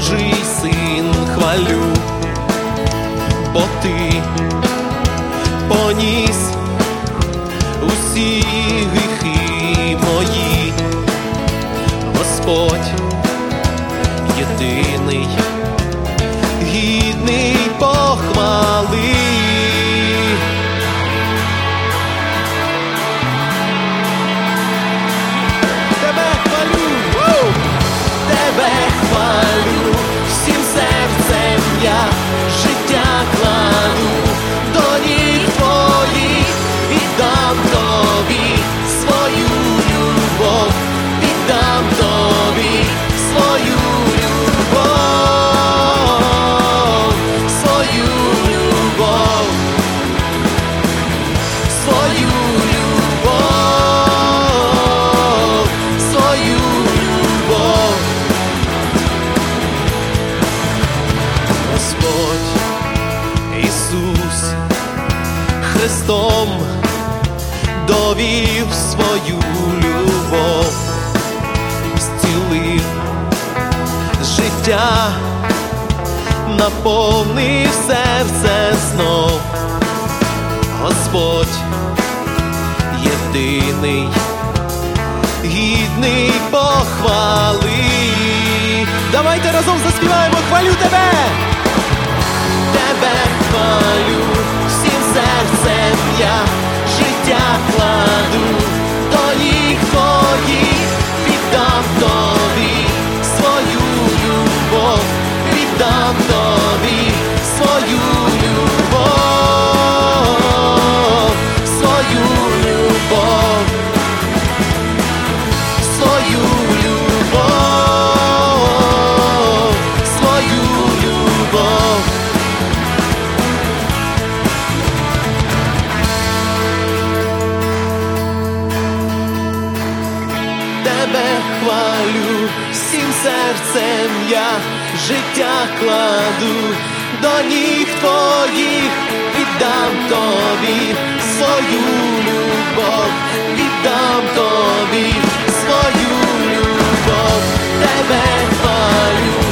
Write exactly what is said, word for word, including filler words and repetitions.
Божий син, хвалю, бо ти поніс усі гріхи мої. Господь єдиний, гідний похвали. Тебе хвалю, у! Тебе хвалю, всім серцем я життя кладу до ніг твоїх, віддам тобі свою любов, віддам тобі свою любов, свою любов, свою любов, свою любов. Господь Ісус Христом довів свою любов, зцілив життя, наповнив серце знов. Господь єдиний, гідний похвали. Давайте разом заспіваємо «Хвалю тебе». Тебе хвалю, всім серцем я життя кладу до ніг твоїх, віддам тобі свою любов, віддам тобі свою любов, свою любов, свою любов, свою любов. Тебе хвалю, всім серцем я життя кладу до ніг твоїх, віддам тобі свою любов, віддам тобі свою любов. Тебе хвалю,